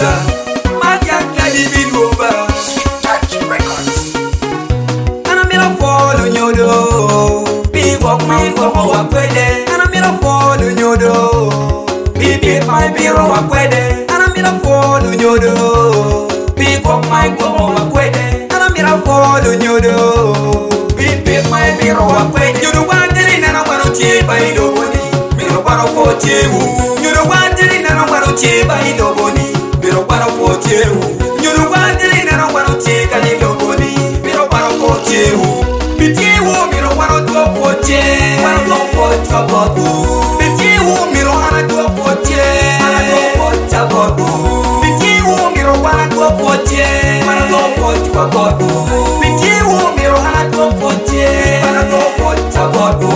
Rosa, Magia Gladys Biluba, Touch Records. Ana mira follow nyodo, big walk my go wakwede. Ana mira follow nyodo, big my biro wakwede. Ana mira follow nyodo, big walk my go wakwede. Ana mira follow nyodo, big my biro wakwede. Nyodo wandiri na wano chiba idoboni, biro wano fochewu. Nyodo wandiri na wano chiba idoboni, biro wano fochewu. Nyodo wandiri na wano chiba idoboni, biro wano fochewu. Bitiwu miro wano tuwa foche, wano tuwa focha bodu. Bitiwu miro wano tuwa foche, wano tuwa focha bodu. Bitiwu miro wano tuwa foche, wano tuwa focha bodu. Bitiwu miro wano tuwa foche, wano tuwa focha bodu.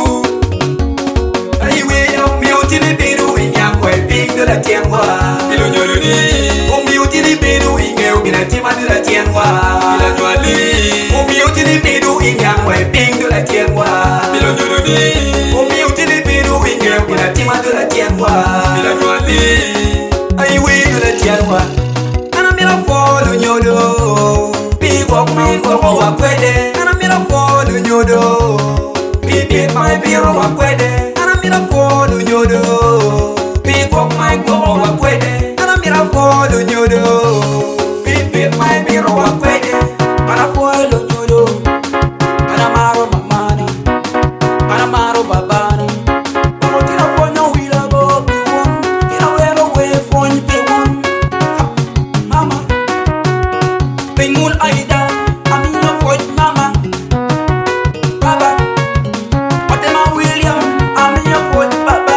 De la tienwa, ilo nyoloni. Omi utili bedu inge ubina tima de la tienwa. Ila nyoli. Omi utili bedu inge amwe ping de la tienwa. Ilo nyoloni. Omi utili bedu inge ubina tima de la tienwa. Ila nyoli. Aiwe de la tienwa. Ana mira follow nyodo. Big walk my go wakwede. Ana mira follow nyodo. Big my biro wakwede. Ana mira follow nyodo. Walk my go wakwede, ana mira follow nyodo. Bip my biro wakwede, ana follow nyodo. Ana maro mamana, ana maro babana. Pero tira fonyo wila go be one, tira wero we fonyo be one. Mama, pengul aida, amina fonyo mama. Baba, Fatema William, amina fonyo baba.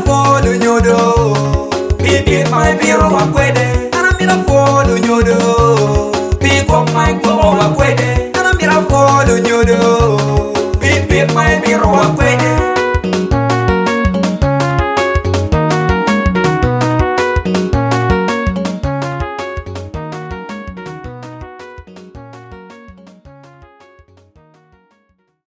Biro wakwede, ana mira follow nyodo.